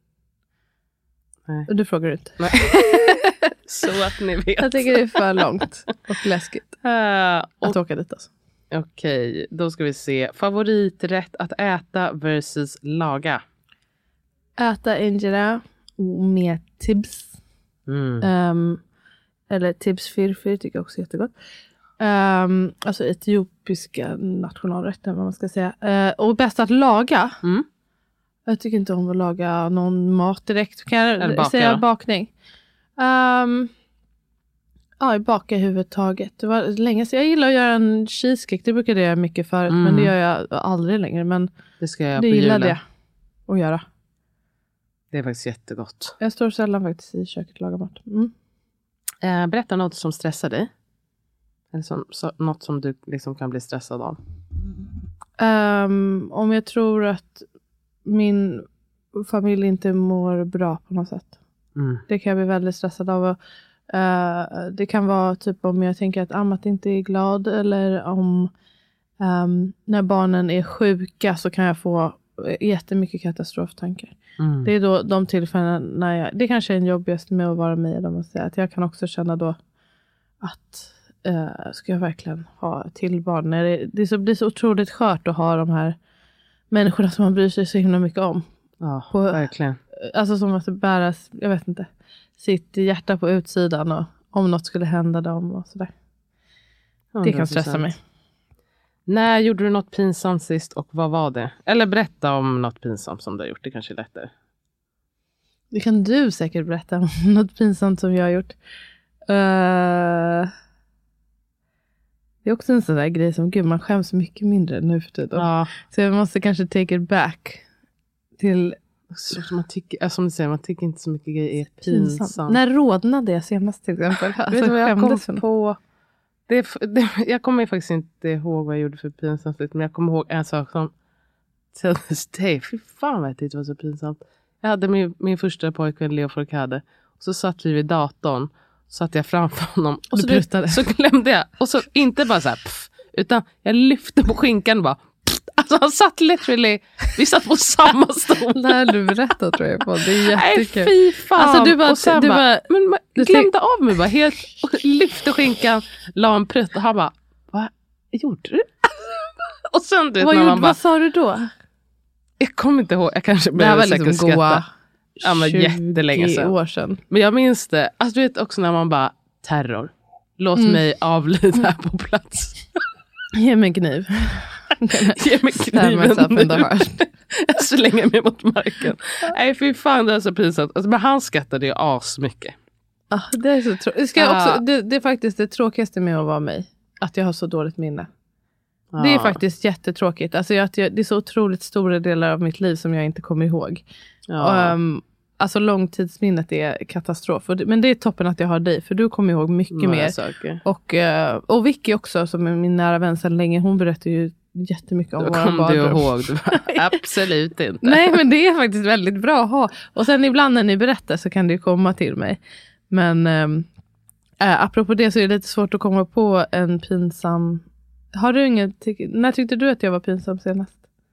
S5: Nej.
S4: Du frågar inte.
S5: Nej. Så att ni vet.
S4: Jag tycker det är för långt och läskigt
S5: Uh,
S4: att åka dit alltså.
S5: Okej, då ska vi se. Favoriträtt att äta versus laga.
S4: Äta injera med tips.
S5: Mm.
S4: Um, eller tips firfir tycker jag också är jättegott. Um, alltså etiopiska nationalrätten, vad man ska säga. Uh, och bäst att laga.
S5: Mm.
S4: Jag tycker inte om att laga någon mat direkt. Kan jag
S5: Eller baka
S4: säga
S5: då?
S4: bakning? Um, ja, baka huvudtaget. Det var länge sedan. Jag gillar att göra en cheesecake. Det brukade jag göra mycket förut.
S5: Mm.
S4: Men det gör jag aldrig längre. Men
S5: Det ska jag
S4: det
S5: på
S4: gillade
S5: julen.
S4: jag att göra.
S5: Det är faktiskt jättegott.
S4: Jag står sällan faktiskt i köket och lagar mat. Mm.
S5: Eh, berätta något som stressar dig. Eller som, så, något som du liksom kan bli stressad av.
S4: Um, om jag tror att min familj inte mår bra på något sätt.
S5: Mm.
S4: Det kan jag bli väldigt stressad av. Och, eh, det kan vara typ om jag tänker att Amat inte är glad. Eller om um, när barnen är sjuka så kan jag få jättemycket katastroftankar.
S5: Mm.
S4: Det är då de tillfällen när jag, det kanske är en jobbigast med att vara med i dem och säga att jag kan också känna då att uh, ska jag verkligen ha till barn. När det, det så, blir så otroligt skört att ha de här människorna som man bryr sig så himla mycket om.
S5: Ja,
S4: På,
S5: verkligen.
S4: Alltså som att bära, jag vet inte, sitt hjärta på utsidan och om något skulle hända dem och sådär. Det kan stressa mig.
S5: När gjorde du något pinsamt sist och vad var det? Eller berätta om något pinsamt som du har gjort. Det kanske är lättare.
S4: Det kan du säkert berätta om något pinsamt som jag har gjort. Uh, det är också en sån där grej som, gud, man skäms mycket mindre nu för tiden.
S5: Ja.
S4: Så jag måste kanske take it back till...
S5: Så man tycker, som du säger, man tycker inte så mycket grejer är pinsamt. pinsamt.
S4: När rodnade jag senast till exempel? Alltså,
S5: vet du vad jag kom
S4: för
S5: på? Det, det, jag kommer faktiskt inte ihåg vad jag gjorde för pinsamt. Men jag kommer ihåg en sak som... Till this day, fy fan vad jag tyckte det var så pinsamt. Jag hade min, min första pojkvän Leo Forcade. Och så satt vi vid datorn. Satt jag framför honom. Och så, det, så glömde jag. Och så inte bara så här... Pff, utan jag lyfte på skinkan och bara... Pff, alltså han satt literally... Vi satt på samma stol.
S4: Det här du berättat tror jag på. Det är jättekul.
S5: Nej, fy fan.
S4: Alltså du bara...
S5: Och sen
S4: du
S5: bara,
S4: bara
S5: men man
S4: du
S5: glömde
S4: tänk...
S5: av mig bara. Helt, och lyfte skinkan. La en prutt. Och han bara... Vad gjorde du? Och sen du vet,
S4: vad,
S5: när
S4: gjorde,
S5: man bara,
S4: vad sa du då?
S5: Jag kommer inte ihåg. Jag kanske
S4: det här var
S5: säkert
S4: liksom goa
S5: ja, men jättelänge sedan.
S4: år sedan.
S5: Men jag minns det. Alltså du vet också när man bara terror. Låt mm. mig avlida här på plats.
S4: Ge mig kniv.
S5: Ge mig kniven nu. Jag slänger mig mot marken. Nej fy fan, det är så pinsamt. Alltså, men han skattade ju as mycket.
S4: Ah, det är så tråkigt. Ska jag också, det, det är faktiskt det tråkigaste med att vara mig. Att jag har så dåligt minne. Ja. Det är faktiskt jättetråkigt. Alltså jag, det är så otroligt stora delar av mitt liv som jag inte kommer ihåg. Ja. Um, alltså långtidsminnet är katastrof. Men det är toppen att jag har dig. För du kommer ihåg mycket Några mer. Saker. Och, uh, och Vicky också, som är min nära vän sedan länge. Hon berättar ju jättemycket om våra badrum.
S5: Då kom du ihåg. Du bara, absolut inte.
S4: Nej, men det är faktiskt väldigt bra att ha. Och sen ibland när ni berättar så kan det ju komma till mig. Men um, uh, apropå det så är det lite svårt att komma på en pinsam... Har du inget... När tyckte du att jag var pinsam senast?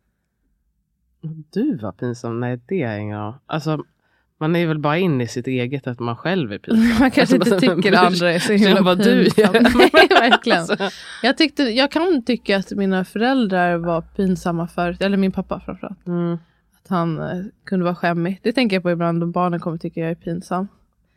S5: Du var pinsam? Nej, det är ingen aning. Alltså, man är väl bara in i sitt eget att man själv är pinsam.
S4: Man kanske inte
S5: alltså,
S4: tycker
S5: men,
S4: andra är så himla
S5: vad
S4: pinsam.
S5: Du
S4: Nej, verkligen. Jag, tyckte, jag kan tycka att mina föräldrar var pinsamma förut. Eller min pappa framförallt. Mm. Att han eh, kunde vara skämmig. Det tänker jag på ibland om barnen kommer tycka jag är pinsam.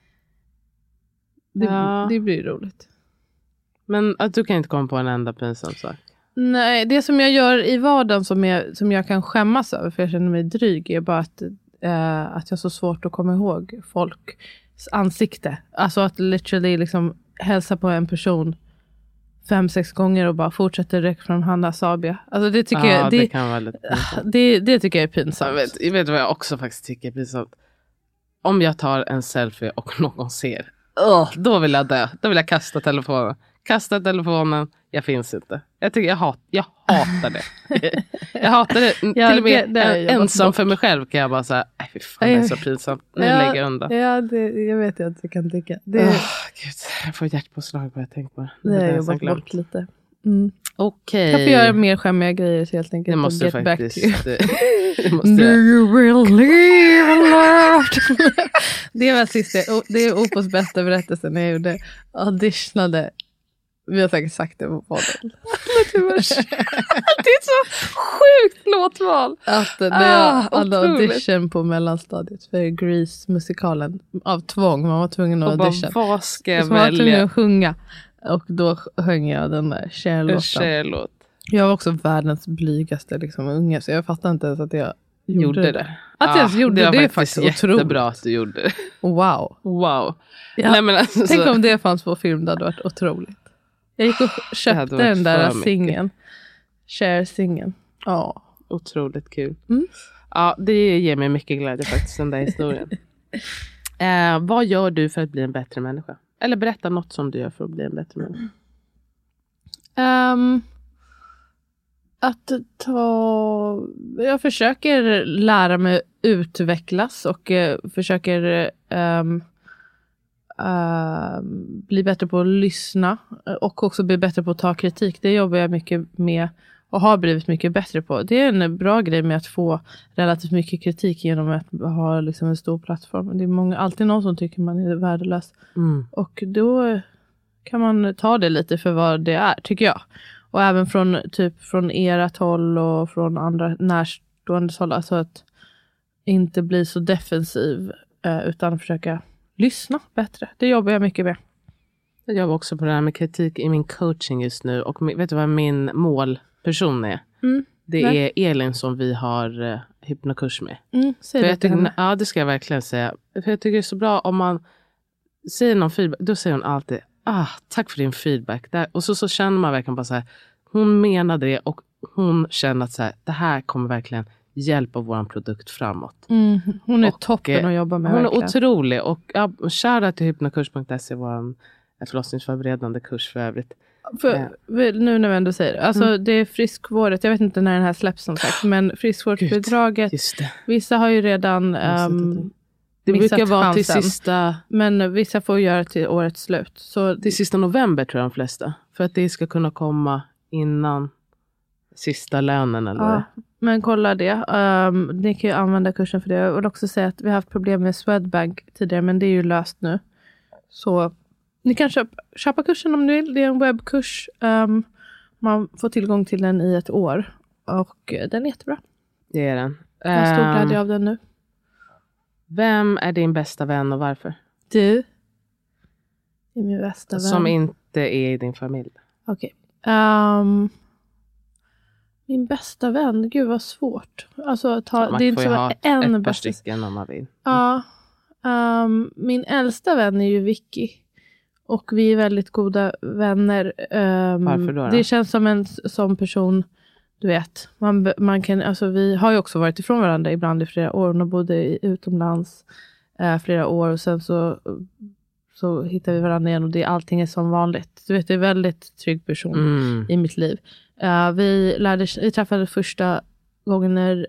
S4: Det, ja. det blir roligt.
S5: Men att du kan inte komma på en enda pinsam sak?
S4: Nej, det som jag gör i vardagen som jag, som jag kan skämmas över, för jag känner mig dryg, är bara att, eh, att jag har så svårt att komma ihåg folks ansikte. Alltså att literally liksom hälsa på en person fem, sex gånger och bara fortsätter räcka från Hanna Sabia. Alltså det tycker
S5: ja,
S4: jag... Det,
S5: det kan vara lite pinsamt.
S4: Det, det tycker jag är pinsamt.
S5: Jag vet, jag vet vad jag också faktiskt tycker är pinsamt. Om jag tar en selfie och någon ser, oh, då vill jag dö. Då vill jag kasta telefonen. Kasta telefonen, jag finns inte. Jag tycker jag, hat, jag hatar det. Jag hatar det.
S4: Ja,
S5: till och med
S4: det, det
S5: ensam för mig själv kan jag bara säga, nej fy fan, det är så pinsamt. Nu
S4: ja,
S5: lägger jag undan.
S4: Ja, det, jag vet att du kan tycka. Det,
S5: oh, Gud, jag får hjärtpåslag på jag tänker på.
S4: Det har jag jobbat bort lite. Mm.
S5: Okej.
S4: Okay. Jag får göra mer skämmiga grejer så helt enkelt.
S5: Det måste
S4: get
S5: faktiskt.
S4: Back to
S5: det måste
S4: Do you believe in love? Det var sista. Det är Opos bästa berättelse när jag gjorde auditionade. Vi har säkert sagt det på podden.
S5: Det är så sjukt låtval.
S4: Att när jag hade audition på mellanstadiet för Grease-musikalen av tvång. Man var tvungen att audition.
S5: Bara, vad ska jag
S4: så man var
S5: välja?
S4: tvungen att sjunga. Och då sjöng jag den där Cher-låten. Jag var också världens blygaste liksom, unge. Så jag fattar inte ens att jag gjorde, gjorde det. det. Att jag
S5: ah,
S4: gjorde
S5: det.
S4: Det,
S5: det
S4: är faktiskt
S5: jättebra
S4: otroligt.
S5: att du gjorde det.
S4: Wow.
S5: Wow.
S4: Ja.
S5: Nej, men alltså,
S4: tänk
S5: så...
S4: om det fanns på film, det hade varit otroligt. Jag gick och köpte den där singeln. Cher-singeln. Ja.
S5: Otroligt kul.
S4: Mm.
S5: Ja, det ger mig mycket glädje faktiskt, den där historien. eh, vad gör du för att bli en bättre människa? Eller berätta något som du gör för att bli en bättre människa.
S4: Um, att ta... Jag försöker lära mig utvecklas och uh, försöker... Um, Uh, bli bättre på att lyssna och också bli bättre på att ta kritik. Det jobbar jag mycket med och har blivit mycket bättre på. Det är en bra grej med att få relativt mycket kritik genom att ha liksom en stor plattform. Det är många, alltid någon som tycker man är värdelös. Mm. Och då kan man ta det lite för vad det är, tycker jag. Och även från typ från ert håll och från andra fortgående håll. Alltså att inte bli så defensiv eh, utan försöka lyssna bättre. Det jobbar jag mycket med.
S5: Jag jobbar också på det här med kritik i min coaching just nu. Och vet du vad min målperson är?
S4: Mm.
S5: Det
S4: Nej.
S5: är Elin som vi har uh, hypnokurs med.
S4: Mm, säg
S5: För
S4: det
S5: jag
S4: till
S5: tycker,
S4: henne.
S5: ja, det ska jag verkligen säga. För jag tycker det är så bra om man säger någon feedback. Då säger hon alltid, ah, tack för din feedback. Där, och så, så känner man verkligen bara så här, hon menade det och hon känner att så här, det här kommer verkligen hjälpa vår produkt framåt.
S4: Mm, hon är
S5: Och,
S4: toppen att jobba med.
S5: Hon
S4: verkligen.
S5: är otrolig. Och ja, shoutout till hypnokurs punkt se, vår förlossningsförberedande kurs för övrigt.
S4: För,
S5: Ja.
S4: för, nu när vi ändå säger det. Alltså
S5: Mm.
S4: det är friskvårdet. Jag vet inte när den här släpps som sagt. Men friskvårdsbidraget.
S5: Just det.
S4: Vissa har ju redan
S5: Jag har
S4: um,
S5: sett det. Det
S4: missat
S5: brukar vara till
S4: chansen.
S5: sista,
S4: Men vissa får göra till årets slut. Så
S5: till sista november tror jag de flesta. För att det ska kunna komma innan sista lönen eller
S4: ja, men kolla det. Um, ni kan ju använda kursen för det. Jag vill också säga att vi har haft problem med Swedbank tidigare. Men det är ju löst nu. Så ni kan köpa, köpa kursen om ni vill. Det är en webbkurs. Um, man får tillgång till den i ett år. Och uh, den är jättebra.
S5: det är den.
S4: Jag har stor
S5: Ehm,
S4: glädje av den nu.
S5: Vem är din bästa vän och varför?
S4: Du är min bästa vän.
S5: Som inte är i din familj.
S4: Okej. Ehm, min bästa vän. Gud vad svårt. Alltså, ta,
S5: Man
S4: det är inte
S5: får ju
S4: så
S5: ha
S4: en
S5: ett par
S4: bästa.
S5: stycken om man vill.
S4: Ja. Ehm, min äldsta vän är ju Vicky. Och vi är väldigt goda vänner. Ehm,
S5: Varför då då?
S4: Det känns som en sån person, du vet. Man, man kan, alltså, vi har ju också varit ifrån varandra ibland i flera år. Hon bodde i, utomlands eh, flera år. Och sen så, så hittar vi varandra igen. Och det, allting är som vanligt. Du vet, det är en väldigt trygg person
S5: Mm.
S4: i mitt liv. Uh, vi, lärde, vi träffades första gången när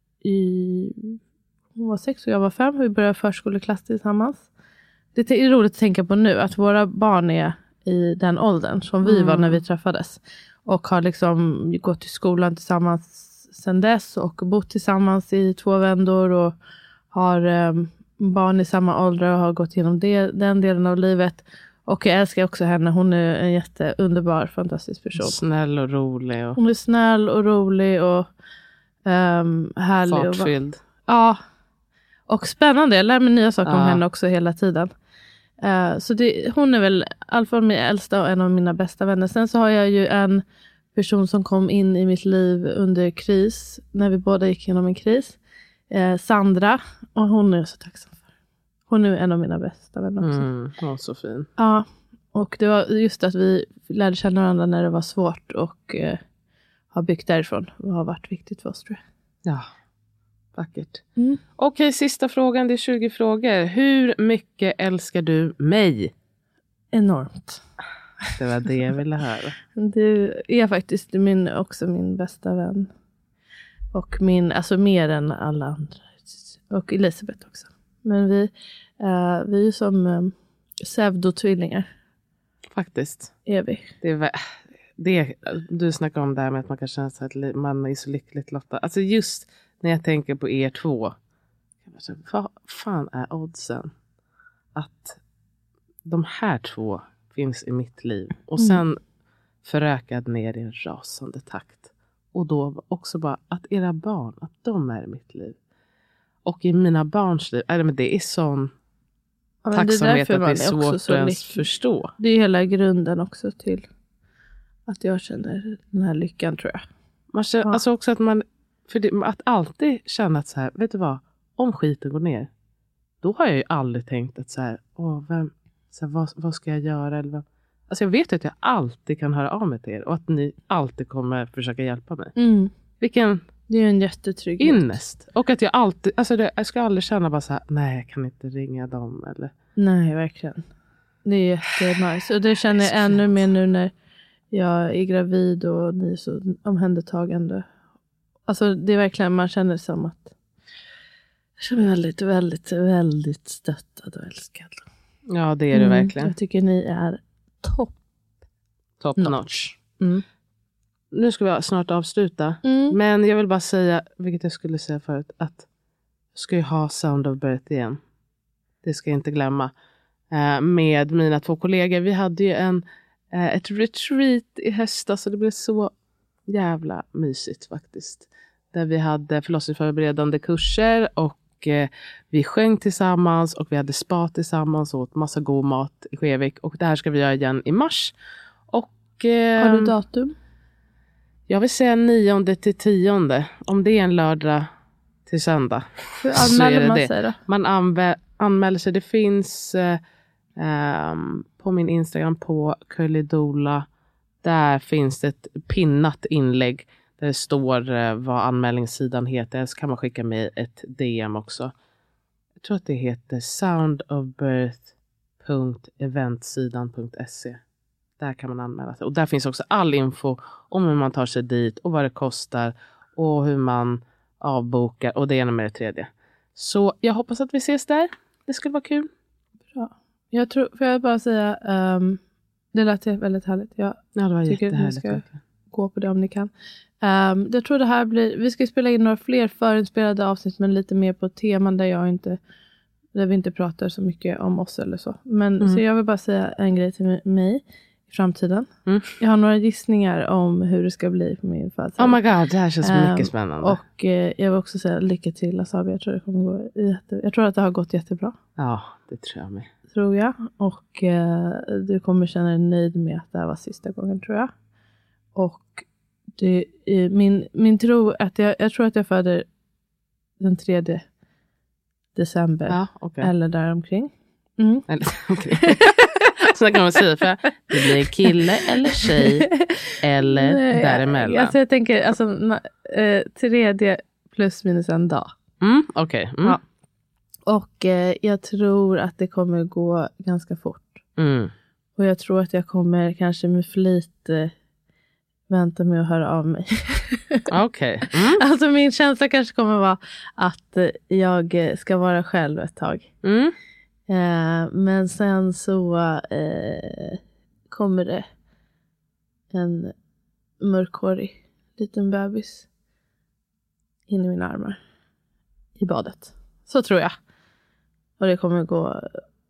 S4: i, hon var sex och jag var fem. Vi började förskoleklass tillsammans. Det är roligt att tänka på nu att våra barn är i den åldern som vi
S5: Mm.
S4: var när vi träffades. Och har liksom gått till skolan tillsammans sedan dess och bott tillsammans i två vändor och har um, barn i samma ålder och har gått igenom det, den delen av livet. Och jag älskar också henne. Hon är en jätteunderbar, fantastisk person.
S5: Snäll och rolig och
S4: Hon är snäll och rolig och um, härlig. Och,
S5: fartfylld.
S4: ja. Och spännande. Jag lär mig nya saker om
S5: Ja.
S4: henne också hela tiden. Uh, så det, hon är väl i alla fall min äldsta och en av mina bästa vänner. Sen så har jag ju en person som kom in i mitt liv under kris. När vi båda gick igenom en kris. Uh, Sandra. Och hon är jag så tacksam för. Hon är en av mina bästa vänner också.
S5: Mm. Hon var så fin.
S4: Ja, och det var just att vi lärde känna varandra när det var svårt och eh, har byggt därifrån. Det har varit viktigt för oss, tror jag.
S5: Ja, vackert.
S4: Mm.
S5: Okej, sista frågan. Det är tjugo frågor. Hur mycket älskar du mig?
S4: Enormt.
S5: Det var det jag ville höra.
S4: Du är faktiskt min, också min bästa vän. Och min, alltså mer än alla andra. Och Elisabeth också. Men vi, eh, vi är som eh, pseudotvillingar.
S5: Faktiskt.
S4: Är vi.
S5: Det är, vä- det är, du snackar om det här med att man kan känna sig att li- man är så lyckligt lottad. Alltså just när jag tänker på er två. Vad fan är oddsen att de här två finns i mitt liv. Och sen förökad ner i en rasande takt. Och då också bara att era barn, att de är i mitt liv. Och i mina barns liv, äh, men det är sån
S4: Ja, men det är
S5: tacksamhet
S4: därför
S5: att det
S4: man
S5: är
S4: är
S5: svårt
S4: också
S5: att
S4: så
S5: ens
S4: lycklig.
S5: förstå.
S4: Det är hela grunden också till att jag känner den här lyckan, tror jag.
S5: Man känner,
S4: Ja.
S5: Alltså också att man, för det, att alltid känna att så här, vet du vad, om skiten går ner, då har jag ju aldrig tänkt att så här, åh, vem, så här, vad, vad ska jag göra? Eller vad? Alltså jag vet att jag alltid kan höra av mig till er och att ni alltid kommer försöka hjälpa mig.
S4: Mm.
S5: Vilken
S4: Det är ju en jättetrygghet.
S5: innest. Och att jag alltid, alltså det, jag ska aldrig känna bara så här, nej jag kan inte ringa dem eller.
S4: Nej, verkligen. Det är jättenice. Och det känner jag ännu mer nu när jag är gravid och ni är så omhändertagande. Alltså det är verkligen, man känner som att jag känner mig väldigt, väldigt, väldigt stöttad och älskad.
S5: Ja, det är det
S4: Mm,
S5: verkligen.
S4: Jag tycker ni är topp.
S5: Top
S4: notch.
S5: notch.
S4: Mm.
S5: Nu ska vi snart avsluta.
S4: Mm.
S5: Men jag vill bara säga, vilket jag skulle säga förut, att jag ska ju ha Sound of Birth igen. Det ska jag inte glömma. Eh, med mina två kollegor. Vi hade ju en, eh, ett retreat i höstas. Så det blev så jävla mysigt faktiskt. Där vi hade förlossningsförberedande kurser och eh, vi sjöng tillsammans och vi hade spa tillsammans och åt massa god mat i Skevik. Och det här ska vi göra igen i mars. Och, eh,
S4: Har du datum?
S5: Jag vill säga nionde till tionde. Om det är en lördag till söndag.
S4: Hur
S5: så är
S4: anmäler
S5: det
S4: man
S5: det.
S4: sig då?
S5: Man anvä- anmäler sig. Det finns eh, um, på min Instagram på Curlydola. Där finns det ett pinnat inlägg. Där det står eh, vad anmälningssidan heter. Så kan man skicka mig ett D M också. Jag tror att det heter soundofbirth punkt eventsidan punkt se. Där kan man anmäla sig. Och där finns också all info om hur man tar sig dit. Och vad det kostar. Och hur man avbokar. Och det ena med det tredje. Så jag hoppas att vi ses där. Det skulle vara kul.
S4: Bra. Jag tror, får jag bara säga. Um, det lät väldigt härligt. Jag
S5: Ja, det var
S4: tycker att ni
S5: jättehärligt.
S4: ska
S5: verkligen.
S4: gå på det om ni kan. Um, jag tror det här blir. Vi ska spela in några fler förinspelade avsnitt. Men lite mer på teman där jag inte. Där vi inte pratar så mycket om oss eller så. Men
S5: Mm.
S4: så jag vill bara säga en grej till mig. I framtiden.
S5: Mm.
S4: Jag har några gissningar om hur det ska bli på min födelsedag.
S5: Oh my god, det här känns
S4: Ehm,
S5: mycket spännande.
S4: Och eh, jag vill också säga lycka till Asabi. Jag tror det kommer gå jätte... Jag tror att det har gått jättebra.
S5: Ja, det tror jag med.
S4: Tror jag. Och eh, du kommer känna dig nöjd med att det här var sista gången, tror jag. Och det, eh, min, min tro att jag, jag tror att jag föder den tredje december.
S5: Ja, okej.
S4: Eller däromkring. Mm.
S5: Eller, okej. Så kan man säga, för det blir kille eller tjej eller
S4: Nej,
S5: däremellan.
S4: Alltså jag tänker, alltså, na, eh, tredje plus minus en dag.
S5: Mm, okej. Mm.
S4: Ja. Och eh, jag tror att det kommer gå ganska fort.
S5: Mm.
S4: Och jag tror att jag kommer kanske med flit eh, vänta med att höra av mig.
S5: Okej. Mm.
S4: Alltså min känsla kanske kommer vara att eh, jag eh, ska vara själv ett tag.
S5: Mm.
S4: Eh, men sen så eh, kommer det en mörkhårig liten bebis in i mina armar i badet. Så tror jag. Och det kommer gå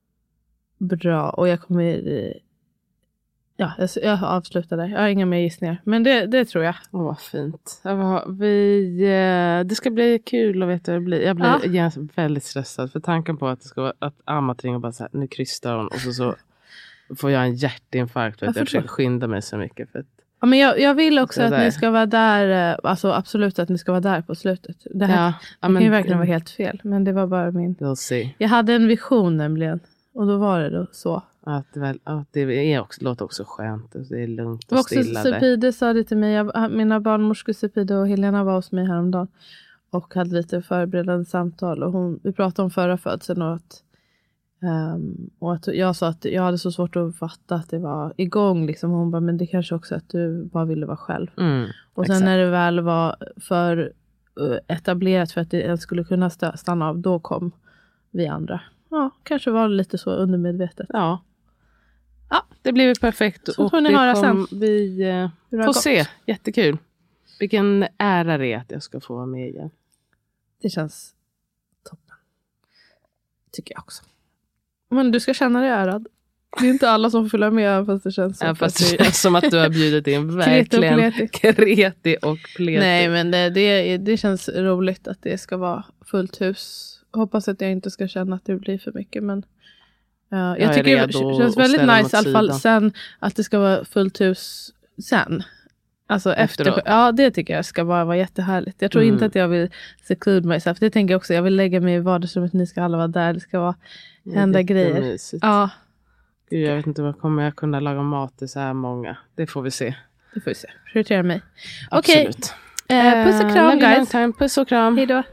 S4: bra. Och jag kommer eh, ja, jag, jag avslutar där. Jag har inga mer gissningar. Men det, det tror jag.
S5: Åh, vad fint. Jag var, vi, eh, det ska bli kul att veta hur det blir. Jag blir
S4: Ja.
S5: ja. väldigt stressad. För tanken på att det ska vara att Amat ringer och bara så här, nu krystar hon. Och så, så får jag en hjärtinfarkt. Vet
S4: Jag
S5: jag, jag försöker skynda mig så mycket. För att,
S4: Ja, men jag, jag vill också
S5: Det
S4: att
S5: där.
S4: ni ska vara där. eh, Alltså absolut att ni ska vara där på slutet. Det här
S5: ja, ja,
S4: det kan ju verkligen vara helt fel. Men det var bara min...
S5: We'll see.
S4: Jag hade en vision nämligen. Och då var det då så.
S5: Att det, väl, att det är också, låter också skönt. Det är lugnt
S4: Det var
S5: och
S4: också
S5: stilla. där.
S4: Sepide sa det till mig. Jag, mina barnmorskor Sepide och Helena var hos mig häromdagen. Och hade lite förberedande samtal. Och hon, vi pratade om förra födseln. Och att, um, och att jag sa att jag hade så svårt att fatta att det var igång. Liksom. Hon bara, men det kanske också att du bara ville vara själv.
S5: Mm,
S4: Och sen
S5: exakt.
S4: när det väl var för uh, etablerat för att det ens skulle kunna stö- stanna av. Då kom vi andra. Ja, kanske var det lite så undermedvetet.
S5: Ja. Ja, det blir perfekt.
S4: Så
S5: och
S4: får ni
S5: det
S4: höra
S5: kom,
S4: sen.
S5: Vi eh,
S4: Hur det har
S5: får
S4: gått.
S5: se. Jättekul. Vilken ära det är att jag ska få vara med igen.
S4: Det känns toppen. Tycker jag också. Men du ska känna dig ärad. Det är inte alla som får följa med även fast det känns så.
S5: Ja, fast det känns som att du har bjudit in verkligen
S4: Kreti och
S5: kreti och pleti.
S4: Nej, men det, det, det känns roligt att det ska vara fullt hus. Hoppas att jag inte ska känna att det blir för mycket. Men uh, jag,
S5: är
S4: tycker det
S5: redo
S4: känns
S5: att
S4: väldigt
S5: ställa mig
S4: nice i
S5: åt
S4: alla fall
S5: sidan.
S4: sen att det ska vara fullt hus sen. Alltså
S5: Efteråt.
S4: efter, ja det tycker jag ska bara vara jättehärligt. Jag tror
S5: Mm.
S4: inte att jag vill seclude myself. Det tänker jag också. Jag vill lägga mig i vardagsrummet. Ni ska alla vara där. Det ska vara hända grejer.
S5: Jättemysigt.
S4: Ja,
S5: Gud, jag vet inte vad kommer jag kunna laga mat till så här många. Det får vi se.
S4: det får vi se. Prioritera mig. Okej.
S5: Absolut.
S4: Eh, puss och
S5: Eh,
S4: kram
S5: love you long
S4: guys.
S5: time. Puss och kram.
S4: Hej då.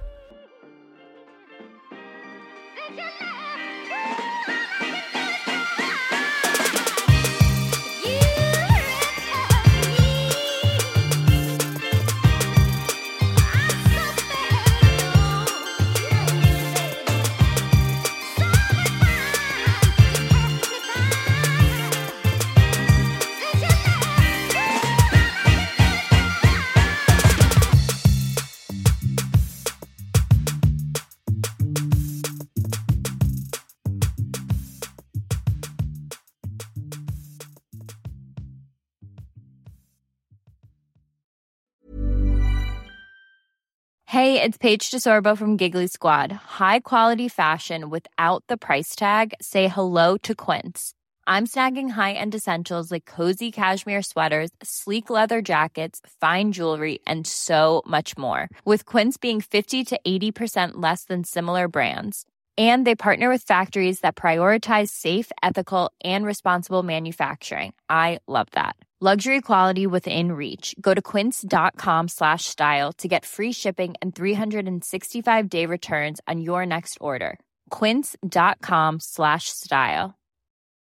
S6: Hey, it's Paige DeSorbo from Giggly Squad. High quality fashion without the price tag. Say hello to Quince. I'm snagging high-end essentials like cozy cashmere sweaters, sleek leather jackets, fine jewelry, and so much more. With Quince being fifty to eighty percent less than similar brands. And they partner with factories that prioritize safe, ethical, and responsible manufacturing. I love that. Luxury quality within reach. Go to quince.com slash style to get free shipping and three sixty-five day returns on your next order. Quince.com slash style.